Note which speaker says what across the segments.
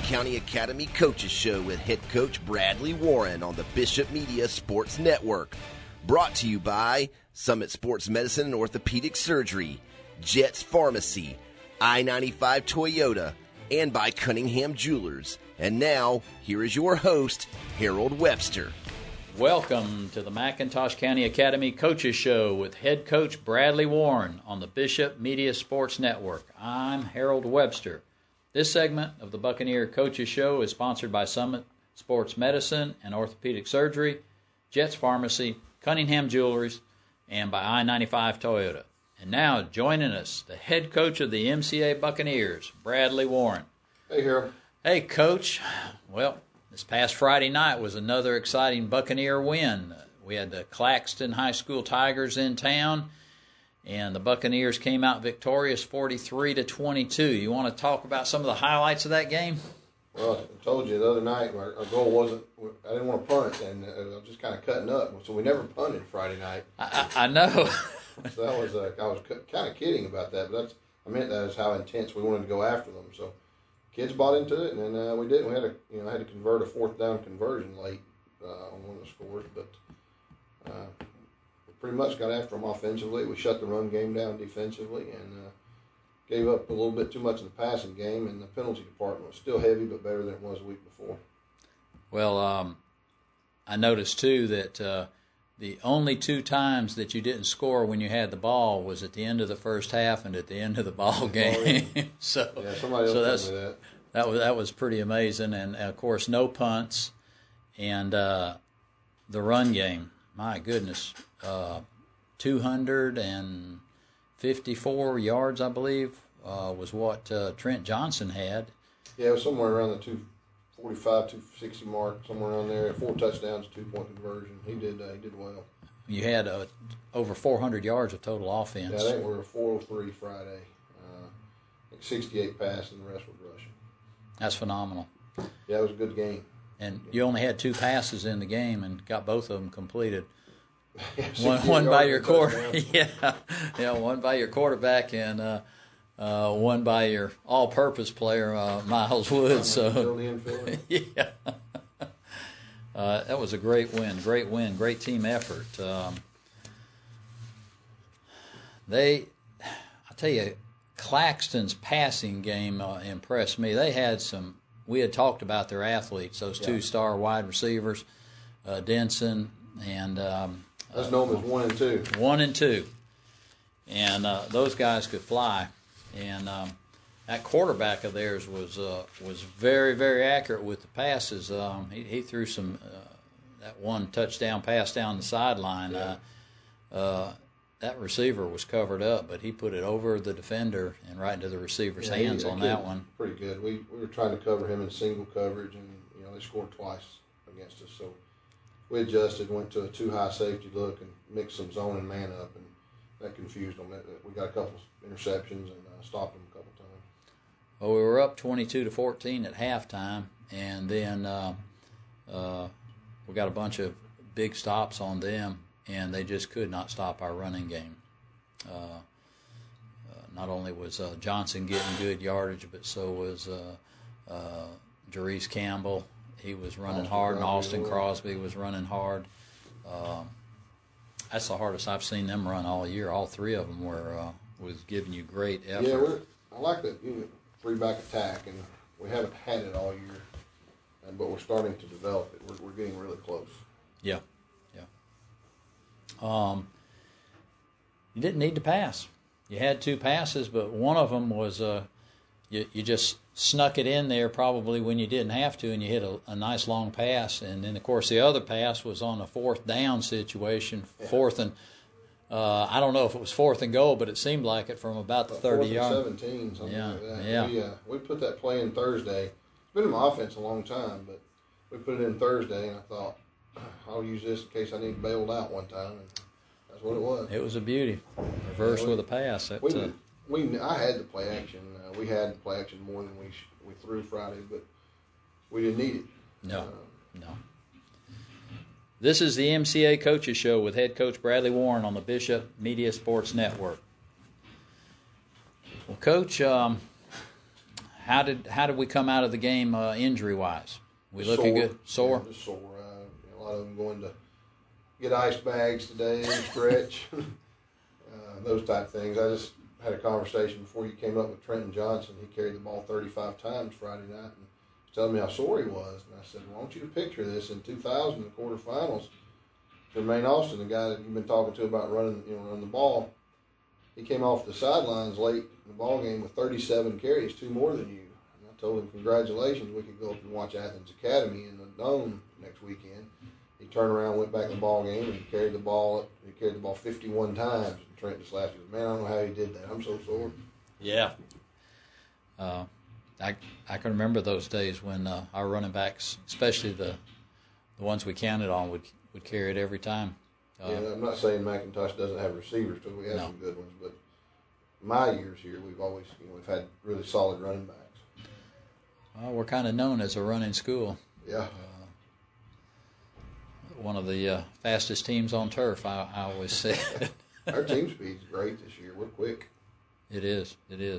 Speaker 1: County Academy Coaches Show with head coach Bradley Warren on the Bishop Media Sports Network. Brought to you by Summit Sports Medicine and Orthopedic Surgery, Jets Pharmacy, I-95 Toyota, and by Cunningham Jewelers. And now, here is your host, Harold Webster.
Speaker 2: Welcome to the McIntosh County Academy Coaches Show with head coach Bradley Warren on the Bishop Media Sports Network. I'm Harold Webster. This segment of the Buccaneer Coaches Show is sponsored by Summit Sports Medicine and Orthopedic Surgery, Jets Pharmacy, Cunningham Jewelers, and by I-95 Toyota. And now, joining us, the head coach of the MCA Buccaneers, Bradley Warren.
Speaker 3: Hey, Harold.
Speaker 2: Hey, Coach. Well, this past Friday night was another exciting Buccaneer win. We had the Claxton High School Tigers in town, and the Buccaneers came out victorious 43-22. You want to talk about some of the highlights of that game?
Speaker 3: Well, I told you the other night our goal wasn't, I didn't want to punt, and I was just kind of cutting up. So we never punted Friday night.
Speaker 2: I know.
Speaker 3: So that was, I was kind of kidding about that, but I meant that as how intense we wanted to go after them. So kids bought into it, and then we didn't. We had I had to convert a fourth down conversion late on one of the scores, but we pretty much got after them offensively. We shut the run game down defensively, and gave up a little bit too much in the passing game, and the penalty department was still heavy, but better than it was a week before.
Speaker 2: Well, I noticed, too, that the only two times that you didn't score when you had the ball was at the end of the first half and at the end of the ball game.
Speaker 3: Yeah, somebody else told me that.
Speaker 2: That was pretty amazing. And, of course, no punts. And the run game, my goodness, 254 yards, I believe, was what Trent Johnson had.
Speaker 3: Yeah, it was somewhere around the 245, 260 mark, somewhere around there. 4 touchdowns, 2-point conversion. He did well. You
Speaker 2: had over 400 yards of total offense.
Speaker 3: Yeah, I think we were 403 Friday. 68 passing, and the rest was rushing.
Speaker 2: That's phenomenal.
Speaker 3: Yeah, it was a good game.
Speaker 2: And you only had 2 passes in the game and got both of them completed. one by your one by your quarterback and one by your all-purpose player, Miles Woods. So yeah, that was a great win, great team effort. I tell you, Claxton's passing game impressed me. They had we had talked about their athletes, those 2-star wide receivers, Denson and
Speaker 3: that's known as 1 and 2.
Speaker 2: 1 and 2, and those guys could fly. And that quarterback of theirs was very, very accurate with the passes. He threw that one touchdown pass down the sideline.
Speaker 3: Yeah.
Speaker 2: That receiver was covered up, but he put it over the defender and right into the receiver's hands on that one.
Speaker 3: Pretty good. We were trying to cover him in single coverage, and they scored twice against us. So we adjusted, went to a too high safety look, and mixed some zone and man up, and that confused them. We got a couple interceptions and stopped them a couple times.
Speaker 2: Well, we were up 22-14 at halftime, and then we got a bunch of big stops on them, and they just could not stop our running game. Not only was Johnson getting good yardage, but so was Jerice Campbell. He was running hard, and Austin Crosby was running hard. That's the hardest I've seen them run all year. All 3 of them was giving you great effort.
Speaker 3: Yeah, I like that 3-back attack, and we haven't had it all year, but we're starting to develop it. We're getting really close.
Speaker 2: Yeah. You didn't need to pass. You had 2 passes, but one of them was you just snuck it in there probably when you didn't have to, and you hit a nice long pass. And then, of course, the other pass was on a 4th down situation, 4th and I don't know if it was 4th and goal, but it seemed like it from about the 30-yard.
Speaker 3: 17, something like that.
Speaker 2: Yeah.
Speaker 3: We put that play in Thursday. It's been in my offense a long time, but we put it in Thursday, and I thought, I'll use this in case I need bailed out one time, and that's what it was.
Speaker 2: It was a beauty. Reverse with a pass.
Speaker 3: I had the play action. We had the play action more than we threw Friday, but we didn't need it.
Speaker 2: No. This is the MCA Coaches Show with head coach Bradley Warren on the Bishop Media Sports Network. Well, Coach, how How did we come out of the game injury wise? We looking good? Sore?
Speaker 3: Yeah, just sore. A lot of them going to get ice bags today and stretch. Those type of things. I just had a conversation before you came up with Trenton Johnson. He carried the ball 35 times Friday night and was telling me how sore he was. And I said, well, I want you to picture this in 2000, the quarterfinals. Jermaine Austin, the guy that you've been talking to about running the ball, he came off the sidelines late in the ball game with 37 carries, 2 more than you. And I told him, congratulations, we could go up and watch Athens Academy in the Dome next weekend. He turned around, went back in the ball game, and he carried the ball 51 times. And Trent just laughed. He goes, man, I don't know how he did that. I'm so sore.
Speaker 2: Yeah. I can remember those days when our running backs, especially the ones we counted on, would carry it every time.
Speaker 3: Yeah, I'm not saying McIntosh doesn't have receivers, too. We have some good ones, but my years here, we've always we've had really solid running backs.
Speaker 2: Well, we're kind of known as a running school.
Speaker 3: Yeah.
Speaker 2: One of the fastest teams on turf, I always say.
Speaker 3: Our team speed's great this year. We're quick.
Speaker 2: It is.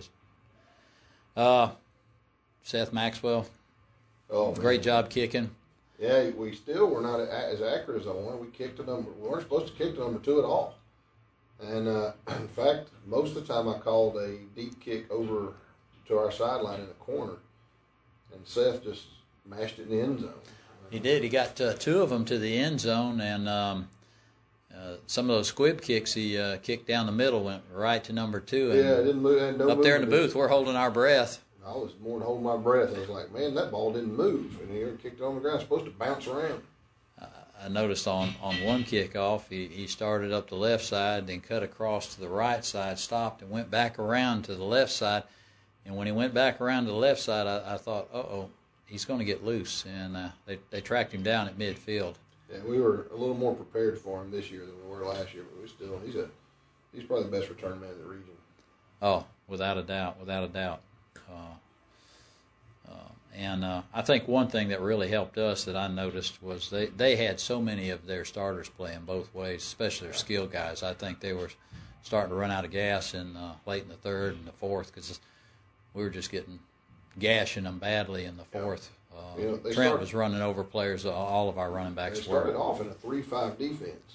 Speaker 2: Seth Maxwell, great job kicking.
Speaker 3: Yeah, we still were not as accurate as I wanted. We weren't supposed to kick to number 2 at all. And in fact, most of the time I called a deep kick over to our sideline in the corner, and Seth just mashed it in the end zone.
Speaker 2: He did. He got 2 of them to the end zone, and some of those squib kicks he kicked down the middle, went right to number 2. And
Speaker 3: it didn't move. Had no
Speaker 2: up there in the
Speaker 3: movement.
Speaker 2: booth, we're holding our breath.
Speaker 3: I was more than holding my breath. I was like, man, that ball didn't move. And he kicked it on the ground. It's supposed to bounce around.
Speaker 2: I noticed on one kickoff, he started up the left side, then cut across to the right side, stopped, and went back around to the left side. And when he went back around to the left side, I thought, he's going to get loose. And they tracked him down at midfield.
Speaker 3: Yeah, we were a little more prepared for him this year than we were last year, but he's probably the best return man in the region.
Speaker 2: Oh, without a doubt. And I think one thing that really helped us that I noticed was they had so many of their starters playing both ways, especially their skilled guys. I think they were starting to run out of gas late in the third and the fourth because we were just gashing them badly in the fourth. Trent was running over players. All of our running backs
Speaker 3: They started off in a 3-5 defense,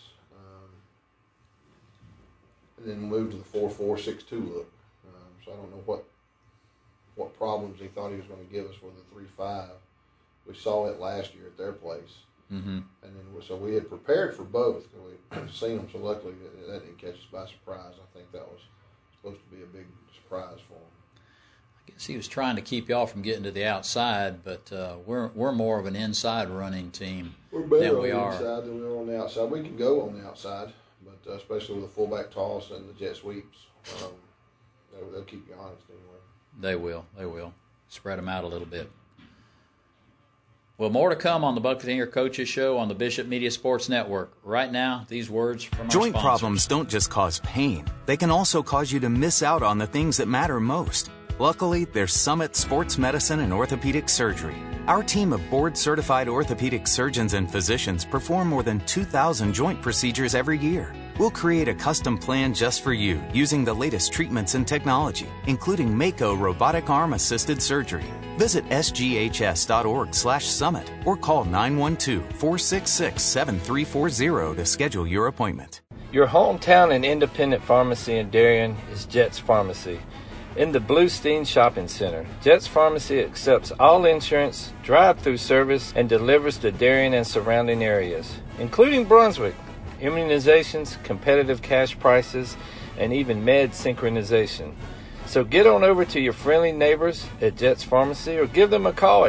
Speaker 3: and then moved to the 4-4-6-2 look. So I don't know what problems he thought he was going to give us with the 3-5. We saw it last year at their place.
Speaker 2: Mm-hmm.
Speaker 3: And then so we had prepared for both. We'd seen them, so luckily that didn't catch us by surprise. I think that was supposed to be a big surprise for him.
Speaker 2: I guess he was trying to keep y'all from getting to the outside, but we're more of an inside running team than we are.
Speaker 3: We're better on the inside than we are on the outside. We can go on the outside, but especially with the fullback toss and the jet sweeps, they'll keep you honest anyway.
Speaker 2: They will. Spread them out a little bit. Well, more to come on the Buccaneer Coaches Show on the Bishop Media Sports Network. Right now, these words from our
Speaker 4: Joint
Speaker 2: sponsors.
Speaker 4: problems don't just cause pain. They can also cause you to miss out on the things that matter most. Luckily, there's Summit Sports Medicine and Orthopedic Surgery. Our team of board-certified orthopedic surgeons and physicians perform more than 2,000 joint procedures every year. We'll create a custom plan just for you using the latest treatments and technology, including Mako robotic arm-assisted surgery. Visit sghs.org/summit or call 912-466-7340 to schedule your appointment.
Speaker 5: Your hometown and independent pharmacy in Darien is Jets Pharmacy. In the Bluestein Shopping Center, Jets Pharmacy accepts all insurance, drive-through service, and delivers to Darien and surrounding areas, including Brunswick. Immunizations, competitive cash prices, and even med synchronization. So get on over to your friendly neighbors at Jets Pharmacy or give them a call at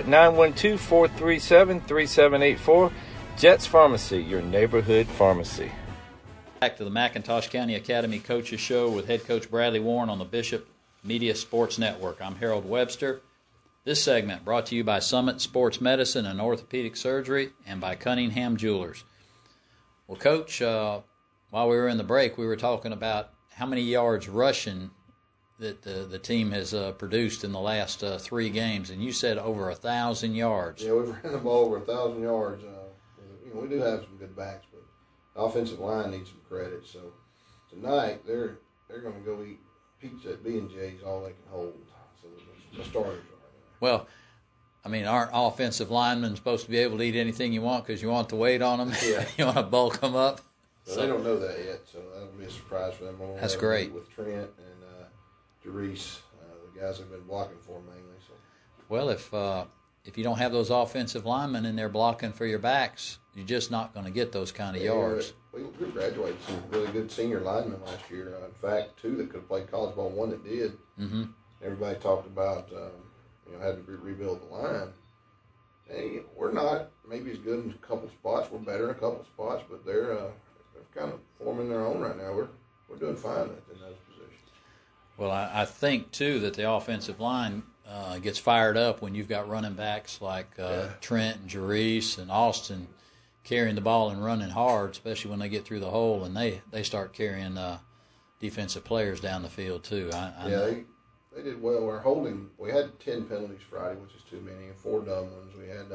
Speaker 5: 912-437-3784. Jets Pharmacy, your neighborhood pharmacy.
Speaker 2: Back to the McIntosh County Academy Coaches Show with head coach Bradley Warren on the Bishop Media Sports Network. I'm Harold Webster. This segment brought to you by Summit Sports Medicine and Orthopedic Surgery and by Cunningham Jewelers. Well, Coach, while we were in the break, we were talking about how many yards rushing that the team has produced in the last 3 games, and you said over 1,000 yards.
Speaker 3: Yeah, we've ran the ball over 1,000 yards. We do have some good backs, but the offensive line needs some credit. So tonight they're going to go eat pizza at B&J's all they can hold. So the starters are.
Speaker 2: Well, I mean, aren't offensive linemen supposed to be able to eat anything you want because you want the weight on them?
Speaker 3: Yeah.
Speaker 2: You want to bulk them up?
Speaker 3: So they don't know that yet, so that'll be a surprise for them.
Speaker 2: That's great.
Speaker 3: With Trent and Jerice, the guys have been blocking for them mainly. So.
Speaker 2: Well, if you don't have those offensive linemen in there blocking for your backs, you're just not going to get those kind of yards.
Speaker 3: We graduated some really good senior linemen last year. In fact, 2 that could have played college ball, 1 that did.
Speaker 2: Mm-hmm.
Speaker 3: Everybody talked about had to rebuild the line. Hey, we're not maybe as good in a couple spots. We're better in a couple spots, but they're kind of forming their own right now. We're doing fine in those positions.
Speaker 2: Well, I think too that the offensive line gets fired up when you've got running backs like Trent and Jerice and Austin carrying the ball and running hard, especially when they get through the hole and they start carrying defensive players down the field too.
Speaker 3: They did well. We're holding. We had 10 penalties Friday, which is too many, and 4 dumb ones. We had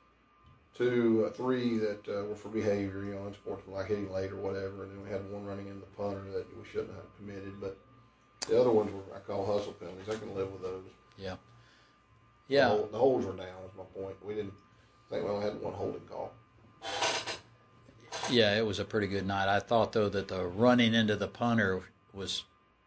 Speaker 3: 3 that were for behavior, in sports like hitting late or whatever, and then we had 1 running in the punter that we shouldn't have committed. But the other ones were I call hustle penalties. I can live with those.
Speaker 2: Yeah.
Speaker 3: The holds were down. Is my point. I think we only had 1 holding call.
Speaker 2: Yeah, it was a pretty good night. I thought though that the running into the punter was.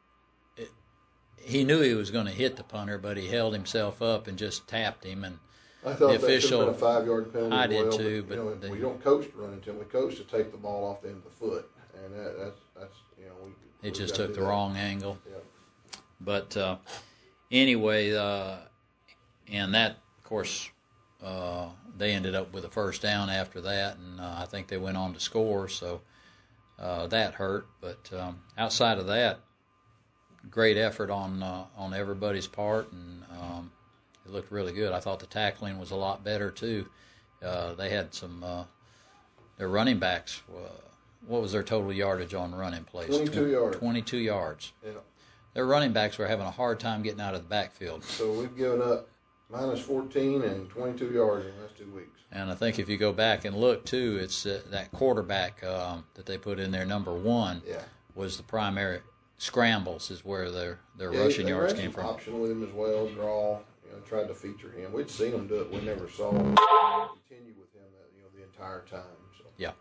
Speaker 2: He knew he was going to hit the punter, but he held himself up and just tapped him. And
Speaker 3: I thought
Speaker 2: the official,
Speaker 3: that should have been a 5-yard penalty.
Speaker 2: I did too, but
Speaker 3: we don't coach to run into him. We coach to take the ball off the end of the foot, and that's
Speaker 2: it just took the wrong angle.
Speaker 3: Yeah.
Speaker 2: But anyway, and that of course they ended up with a first down after that, and I think they went on to score, so that hurt. But outside of that. Great effort on everybody's part, and it looked really good. I thought the tackling was a lot better too. They had some their running backs. What was their total yardage on running plays?
Speaker 3: 22 yards.
Speaker 2: 22 yards.
Speaker 3: Yeah.
Speaker 2: Their running backs were having a hard time getting out of the backfield.
Speaker 3: So we've given up minus 14 and 22 yards in the last 2 weeks.
Speaker 2: And I think if you go back and look too, it's that quarterback that they put in there, number 1, was the primary. Scrambles is where their rushing yards came from.
Speaker 3: Option with him as well, draw. Tried to feature him. We'd seen him do it. We never saw him continue with him the entire time. So.
Speaker 2: Yeah.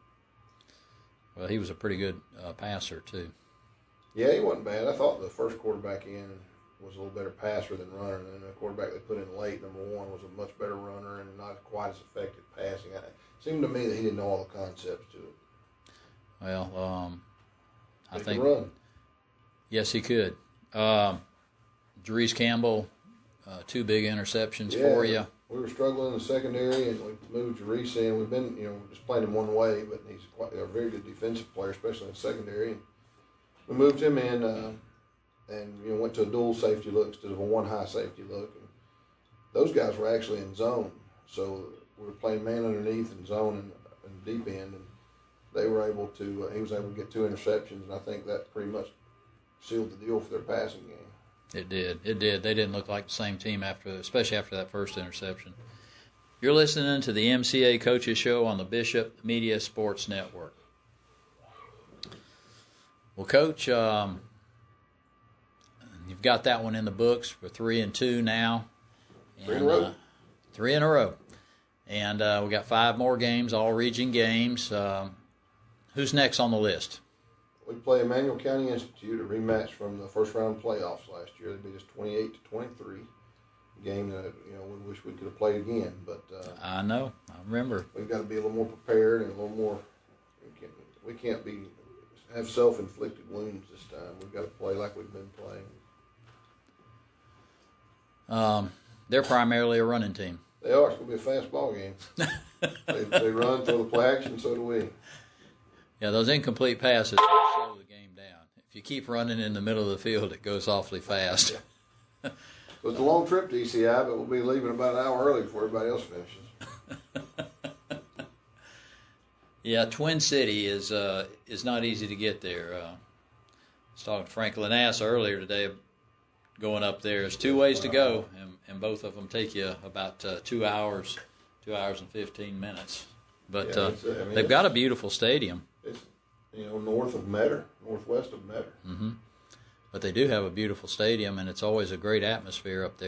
Speaker 2: Well, he was a pretty good passer too.
Speaker 3: Yeah, he wasn't bad. I thought the first quarterback in was a little better passer than runner, and the quarterback they put in late, number 1, was a much better runner and not quite as effective passing. It seemed to me that he didn't know all the concepts to it.
Speaker 2: Well, I think.
Speaker 3: He could run.
Speaker 2: Yes, he could. Jerice Campbell, 2 big interceptions for you.
Speaker 3: We were struggling in the secondary, and we moved Jerice in. We've been, just playing him one way, but he's a very good defensive player, especially in the secondary. And we moved him in, and went to a dual safety look instead of a 1 high safety look. And those guys were actually in zone, so we were playing man underneath in zone and deep end, and they were able to. He was able to get 2 interceptions, and I think that pretty much sealed the deal for their passing game.
Speaker 2: It did. They didn't look like the same team especially after that first interception. You're listening to the MCA Coaches Show on the Bishop Media Sports Network. Well, Coach, you've got that one in the books for 3-2 now.
Speaker 3: 3 in a row.
Speaker 2: 3 in a row. And we got 5 more games, all region games. Who's next on the list?
Speaker 3: We play Emmanuel County Institute, a rematch from the first round playoffs last year. They beat us 28-23. Game that we wish we could have played again, but
Speaker 2: I know, I remember.
Speaker 3: We've got to be a little more prepared and a little more. We can't have self-inflicted wounds this time. We've got to play like we've been playing.
Speaker 2: They're primarily a running team.
Speaker 3: They are. It's going to be a fast ball game. they run, throw the play action, so do we.
Speaker 2: Yeah, those incomplete passes slow the game down. If you keep running in the middle of the field, it goes awfully fast.
Speaker 3: Yeah. So it's a long trip to ECI, but we'll be leaving about an hour early before everybody else finishes.
Speaker 2: Yeah, Twin City is not easy to get there. I was talking to Frank Lanass earlier today. Going up there, there's 2 ways to go, and both of them take you about 2 hours, 2 hours and 15 minutes. But they've got a beautiful stadium.
Speaker 3: It's northwest of Metter.
Speaker 2: Mm-hmm. But they do have a beautiful stadium, and it's always a great atmosphere up there.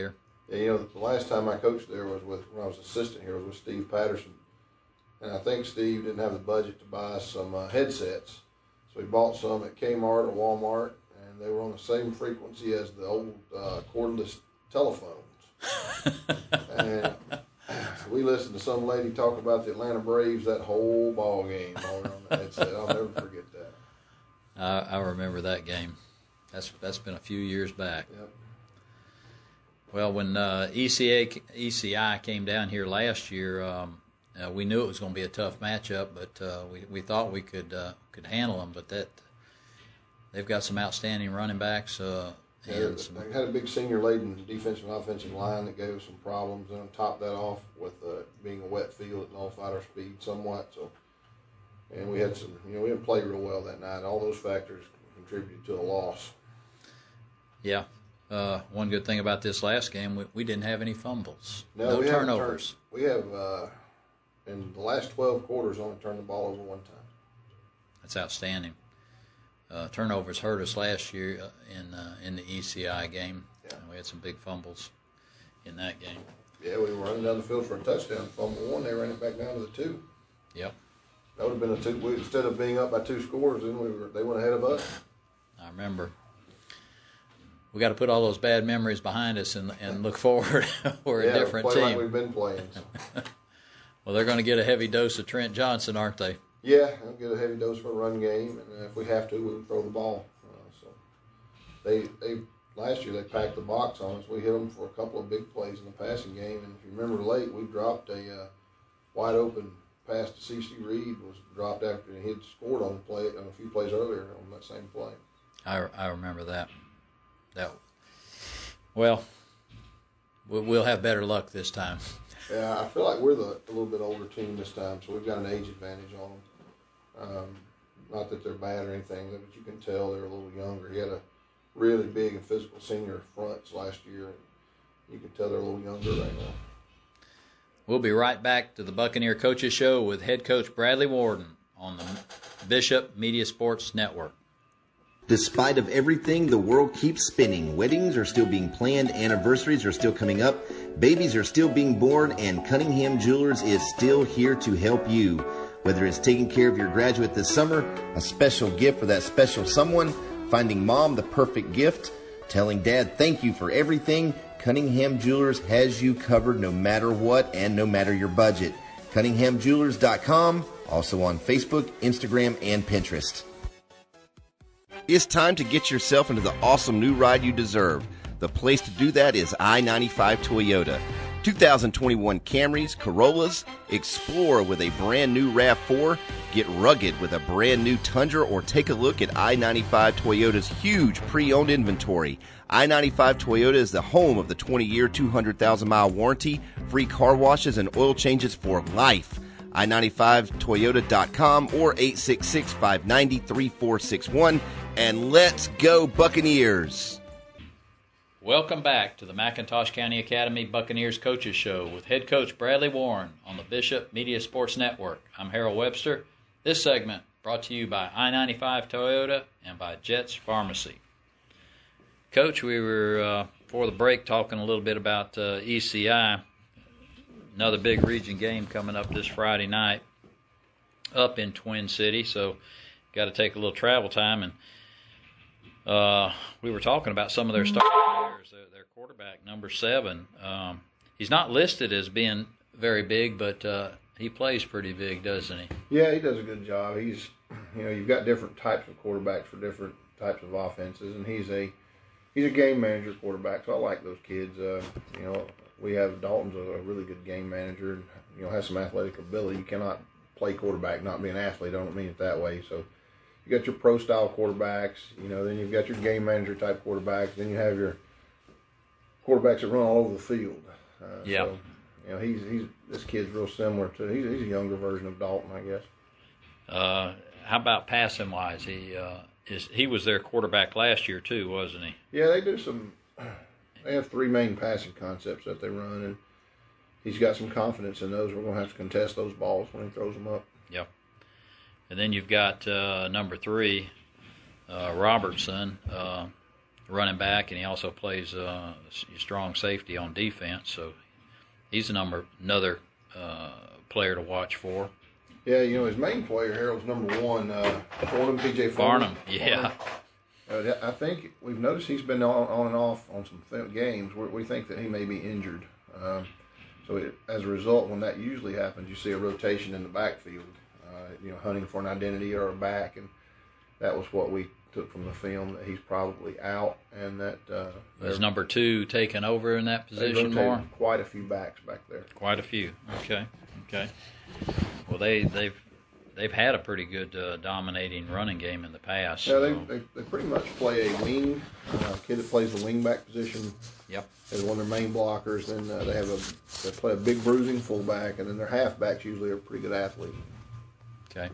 Speaker 3: Yeah, the last time I coached there was when I was assistant here, was with Steve Patterson. And I think Steve didn't have the budget to buy some headsets. So he bought some at Kmart or Walmart, and they were on the same frequency as the old cordless telephones. And we listened to some lady talk about the Atlanta Braves that whole ball game on the headset. I'll never forget that.
Speaker 2: I remember that game. That's been a few years back.
Speaker 3: Yep.
Speaker 2: Well, when ECI came down here last year, we knew it was going to be a tough matchup, but we thought we could handle them. But they've got some outstanding running backs.
Speaker 3: They had a big senior-laden defensive and offensive line that gave us some problems, and on top of that off with being a wet field, it nullified our speed somewhat. So, and we had some, we didn't play real well that night. All those factors contributed to a loss.
Speaker 2: Yeah. One good thing about this last game, we didn't have any fumbles. No
Speaker 3: we
Speaker 2: turnovers.
Speaker 3: We have, in the last 12 quarters, only turned the ball over one time.
Speaker 2: That's outstanding. Turnovers hurt us last year in the ECI game.
Speaker 3: Yeah.
Speaker 2: We had some big fumbles in that game.
Speaker 3: Yeah, we were running down the field for a touchdown. Fumble one, they ran it back down to the 2.
Speaker 2: Yep.
Speaker 3: That would have been a 2. Instead of being up by 2 scores, then they went ahead of us.
Speaker 2: I remember. We got to put all those bad memories behind us and look forward. We're a different team.
Speaker 3: Like we've been playing. So.
Speaker 2: Well, they're going to get a heavy dose of Trent Johnson, aren't they?
Speaker 3: Yeah, they'll get a heavy dose for a run game, and if we have to, we'll throw the ball. So they last year they packed the box on us. We hit them for a couple of big plays in the passing game, and if you remember late, we dropped a wide open pass to C.C. Reed was dropped after he had scored on a few plays earlier on that same play.
Speaker 2: I remember that. Well, we'll have better luck this time.
Speaker 3: Yeah, I feel like we're a little bit older team this time, so we've got an age advantage on them. Not that they're bad or anything, but you can tell they're a little younger. He had a really big and physical senior fronts last year. You can tell they're a little younger right now.
Speaker 2: We'll be right back to the Buccaneer Coaches Show with head coach Bradley Warden on the Bishop Media Sports Network.
Speaker 1: Despite of everything, the world keeps spinning. Weddings are still being planned, anniversaries are still coming up, babies are still being born, and Cunningham Jewelers is still here to help you. Whether it's taking care of your graduate this summer, a special gift for that special someone, finding mom the perfect gift, telling dad thank you for everything, Cunningham Jewelers has you covered no matter what and no matter your budget. CunninghamJewelers.com, also on Facebook, Instagram, and Pinterest. It's time to get yourself into the awesome new ride you deserve. The place to do that is I-95 Toyota. 2021 Camrys, Corollas, explore with a brand new RAV4, get rugged with a brand new Tundra, or take a look at I-95 Toyota's huge pre-owned inventory. I-95 Toyota is the home of the 20-year, 200,000-mile warranty, free car washes, and oil changes for life. I-95Toyota.com or 866-590-3461. And let's go Buccaneers!
Speaker 2: Welcome back to the McIntosh County Academy Buccaneers Coaches Show with head coach Bradley Warren on the Bishop Media Sports Network. I'm Harold Webster. This segment brought to you by I-95 Toyota and by Jets Pharmacy. Coach, we were, before the break, talking a little bit about ECI. Another big region game coming up this Friday night up in Twin City, so got to take a little travel time. And we were talking about some of their starting players. Their quarterback, number 7, he's not listed as being very big, but he plays pretty big, doesn't he?
Speaker 3: Yeah, he does a good job. He's, you've got different types of quarterbacks for different types of offenses, and he's a game manager quarterback, so I like those kids. We have Dalton's a really good game manager and, has some athletic ability. You cannot play quarterback not be an athlete. I don't mean it that way. So you got your pro-style quarterbacks, then you've got your game manager type quarterbacks. Then you have your quarterbacks that run all over the field.
Speaker 2: Yeah.
Speaker 3: So, this kid's real similar to, he's a younger version of Dalton, I guess.
Speaker 2: How about passing-wise? He was their quarterback last year too, wasn't he?
Speaker 3: Yeah, they do some. They have 3 main passing concepts that they run, and he's got some confidence in those. We're going to have to contest those balls when he throws them up.
Speaker 2: Yep. And then you've got number 3, Robertson. running back, and he also plays strong safety on defense. So he's another player to watch for.
Speaker 3: Yeah, his main player, Harold's number one, Farnham, P.J.
Speaker 2: Farnham, yeah.
Speaker 3: I think we've noticed he's been on and off on some games. We think that he may be injured. As a result, when that usually happens, you see a rotation in the backfield, hunting for an identity or a back, and that was what we took from the film, that he's probably out, and that
Speaker 2: is number 2 taken over in that position more?
Speaker 3: Quite a few backs back there.
Speaker 2: Quite a few. Okay. Well, they've had a pretty good dominating running game in the past.
Speaker 3: Yeah, they pretty much play a wing. Kid that plays the wing back position.
Speaker 2: Yep.
Speaker 3: As one of their main blockers. Then they play a big bruising fullback, and then their halfbacks usually are pretty good athletes.
Speaker 2: Okay.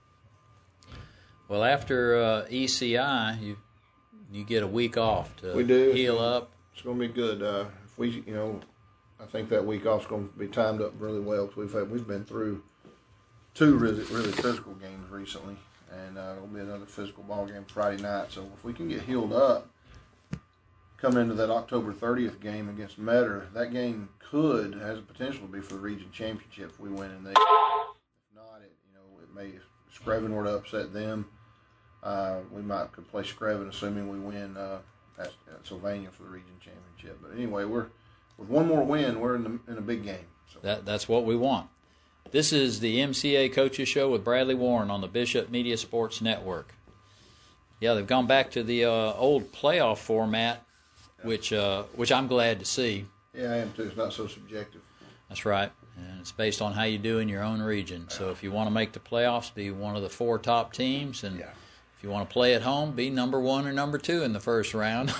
Speaker 2: Well, after ECI, you get a week off to heal up.
Speaker 3: It's going to be good. If we, I think that week off is going to be timed up really well, because we've been through 2 really physical games recently, and it'll be another physical ball game Friday night. So if we can get healed up, come into that October 30th game against Metter, that game has the potential to be for the region championship if we win in there. If not, it may. If Screven were to upset them, we could play Screven, assuming we win at Sylvania for the region championship. But anyway, with one more win, we're in a big game. So.
Speaker 2: That's what we want. This is the MCA Coaches Show with Bradley Warren on the Bishop Media Sports Network. Yeah, they've gone back to the old playoff format, which I'm glad to see.
Speaker 3: Yeah, I am too. It's not so subjective.
Speaker 2: That's right. And it's based on how you do in your own region. So if you want to make the playoffs, be one of the 4 top teams. And if you want to play at home, be number 1 or number 2 in the first round.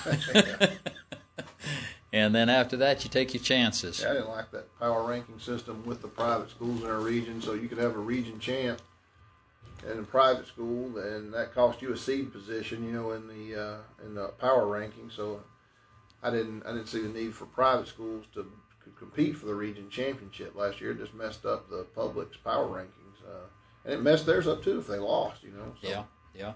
Speaker 2: And then after that, you take your chances.
Speaker 3: Yeah, I didn't like that power ranking system with the private schools in our region. So you could have a region champ in a private school, and that cost you a seed position, in the power ranking. So I didn't see the need for private schools to compete for the region championship last year. It just messed up the public's power rankings, and it messed theirs up too if they lost. So.
Speaker 2: Yeah.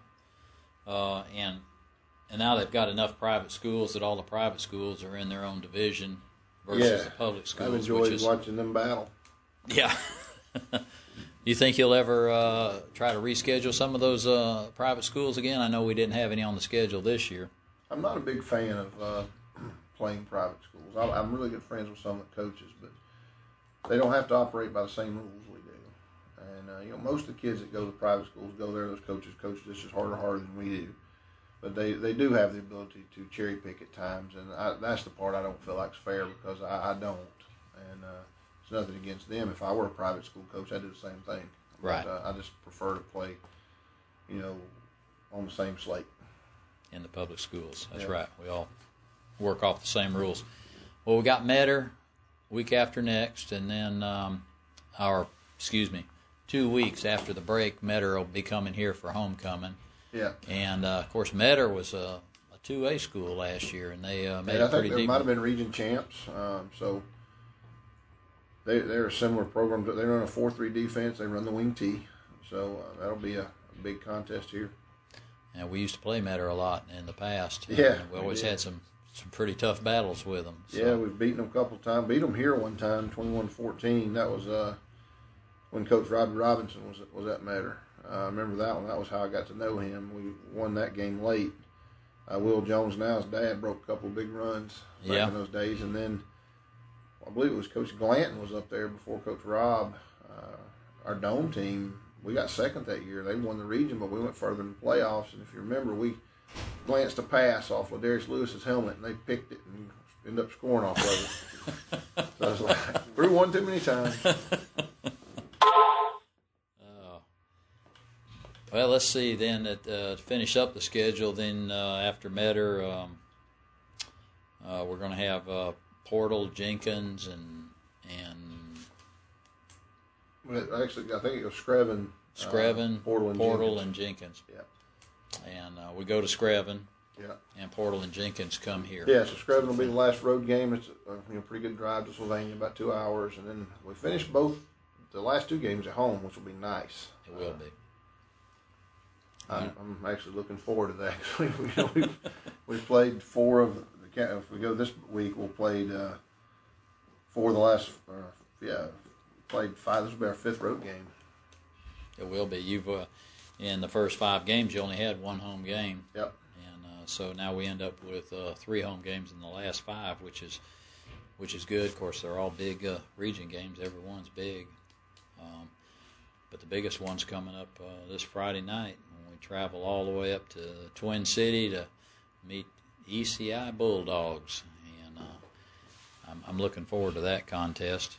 Speaker 2: And now they've got enough private schools that all the private schools are in their own division versus the public schools.
Speaker 3: I've enjoyed watching them battle.
Speaker 2: Yeah. You think you'll ever try to reschedule some of those private schools again? I know we didn't have any on the schedule this year.
Speaker 3: I'm not a big fan of playing private schools. I'm really good friends with some of the coaches, but they don't have to operate by the same rules we do. And most of the kids that go to private schools go there. Those coaches coach just as hard or harder than we do. But they do have the ability to cherry pick at times, and that's the part I don't feel like is fair, because I don't. And it's nothing against them. If I were a private school coach, I'd do the same thing.
Speaker 2: Right.
Speaker 3: But, I just prefer to play, on the same slate.
Speaker 2: In the public schools. That's right. We all work off the same rules. Well, we got Metter week after next, and then 2 weeks after the break, Metter will be coming here for homecoming.
Speaker 3: Yeah. And,
Speaker 2: of course, Metter was a 2A school last year, and they made it pretty deep.
Speaker 3: I think they might have been region champs. So they're a similar program. They run a 4-3 defense. They run the wing T. So that'll be a big contest here.
Speaker 2: And we used to play Metter a lot in the past.
Speaker 3: Yeah.
Speaker 2: We always had some pretty tough battles with them. So.
Speaker 3: Yeah, we've beaten them a couple of times. Beat them here one time, 21-14. That was when Coach Robbie Robinson was at Metter. I remember that one. That was how I got to know him. We won that game late. Will Jones, now his dad, broke a couple of big runs back in those days. And then I believe it was Coach Glanton was up there before Coach Robb. Our dome team, we got second that year. They won the region, but we went further in the playoffs. And if you remember, we glanced a pass off Ladarius Lewis's helmet, and they picked it and ended up scoring off of it. So I was like, we won too many times.
Speaker 2: Well, let's see then. To finish up the schedule, then after Metter, we're going to have Portal, Jenkins, and
Speaker 3: actually, I think it was Screven,
Speaker 2: Portal, and Jenkins.
Speaker 3: Yeah.
Speaker 2: And we go to Screven.
Speaker 3: Yeah.
Speaker 2: And Portal and Jenkins come here.
Speaker 3: Yeah, so Screven will be the last road game. It's a pretty good drive to Sylvania, about 2 hours, and then we finish the last 2 games at home, which will be nice.
Speaker 2: It will be.
Speaker 3: I'm actually looking forward to that. We played 4 of the. If we go this week, we'll play 4 of the last. Played 5. This will be our 5th road game.
Speaker 2: It will be. You've in the first 5 games, you only had 1 home game.
Speaker 3: Yep.
Speaker 2: And so now we end up with 3 home games in the last 5, which is good. Of course, they're all big region games. Everyone's big. But the biggest one's coming up this Friday night when we travel all the way up to Twin City to meet ECI Bulldogs. And I'm looking forward to that contest.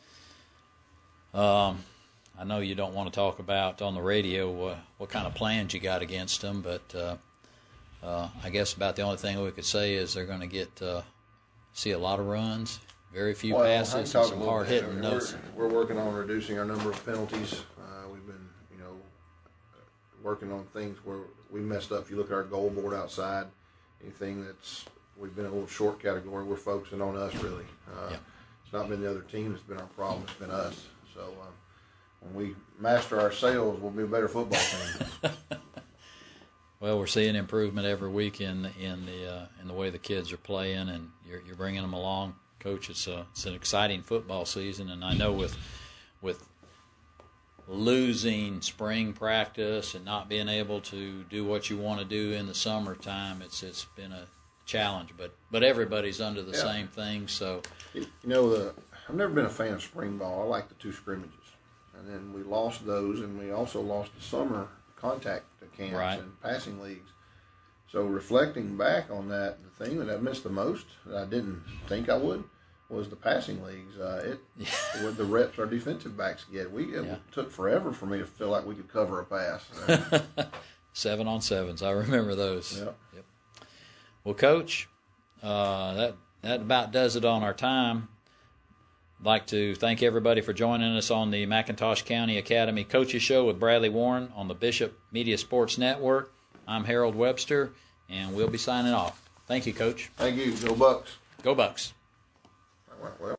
Speaker 2: I know you don't want to talk about on the radio what kind of plans you got against them, but I guess about the only thing we could say is they're going to get see a lot of runs, very few passes, and some hard hitting.
Speaker 3: We're working on reducing our number of penalties. We've been, working on things where we messed up. If you look at our goal board outside, anything we've been a little short category, we're focusing on us really. It's not been the other team that's been our problem. It's been us. So when we master our sales, we'll be a better football team.
Speaker 2: Well, we're seeing improvement every week in the way the kids are playing, and you're bringing them along, Coach. It's an exciting football season, and I know with losing spring practice and not being able to do what you want to do in the summertime, it's been a challenge. But everybody's under the same thing. So
Speaker 3: I've never been a fan of spring ball. I like the 2 scrimmages, and then we lost those, and we also lost the summer contact camps and passing leagues. So reflecting back on that, the thing that I missed the most that I didn't think I would was the passing leagues. With the reps our defensive backs get, it took forever for me to feel like we could cover a pass.
Speaker 2: 7-on-7s, I remember those.
Speaker 3: Yep.
Speaker 2: Well, Coach, that about does it on our time. I'd like to thank everybody for joining us on the McIntosh County Academy Coaches Show with Bradley Warren on the Bishop Media Sports Network. I'm Harold Webster, and we'll be signing off. Thank you, Coach.
Speaker 3: Thank you. Go Bucks.
Speaker 2: Go Bucks.
Speaker 3: Well.